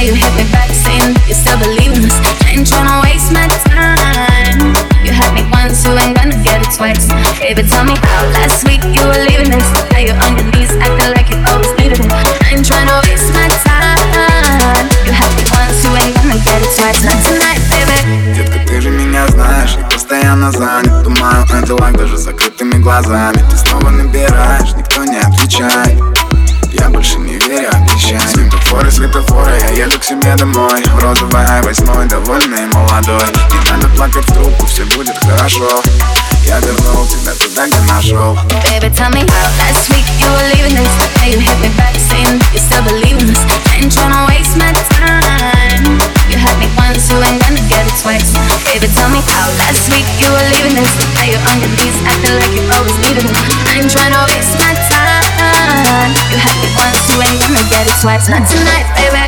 Now you hit me back saying you still believe in us. I ain't tryna waste my time. You had me once, you ain't gonna get it twice. Baby, tell me how last week you were leaving us. Now you're on your knees acting like you always needed it. I ain't tryna waste my time. You had me once, you ain't gonna get it twice. Not tonight, baby. Детка, ты же меня знаешь, я постоянно занят. Думаю о делах даже с закрытыми глазами. Ты снова набираешь, никто не отвечает. Я больше не верю обещаниям. Светофоры, светофоры, я еду к себе домой. В розовой i8, довольный и молодой. Не надо плакать в трубку, все будет хорошо. Я вернул тебя туда, где нашел. Baby, tell me how last week you were leaving us. Now you hit me back saying you still believe in us. I ain't tryna waste my time. You had me once, you ain't gonna get it twice. Baby, tell me how last week you were leaving us. Now you're on your knees acting like you always needed it. I ain't tryna waste my time. You had me once, you ain't gonna get it twice. Not tonight, baby.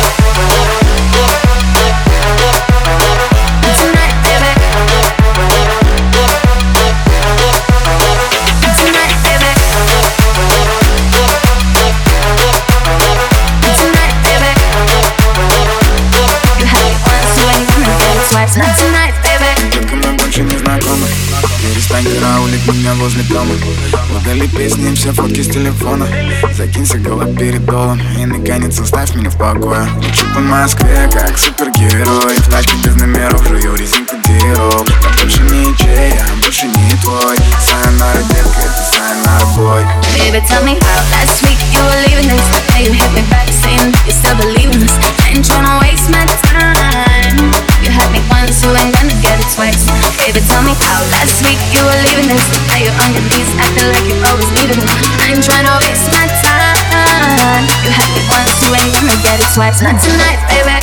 Not tonight, baby. Not tonight, baby. Not tonight, baby. You had me once, you ain't gonna get it twice. Not tonight, baby. Только мы больше не знакомы. Перестань караулить меня возле дома. Удали песни и все фотки с телефона. Закинься голова перед долом и наконец оставь меня в покое. Лечу по Москве, как супергерой. В тачке без номеров, жую резинку диров. Я больше не ячей, я больше не твой. Сайонара, детка, это сайонара, бой. Baby, tell me how last week you were leaving us. Now you hit me back saying you still believe in us. I ain't tryna waste my time. You had me once, you ain't gonna get it twice. Baby, tell me how last week you were leaving us. Now you're on your knees acting like you always needed it. I ain't tryna waste my time. You had me once, you ain't gonna get it twice. Not tonight, baby.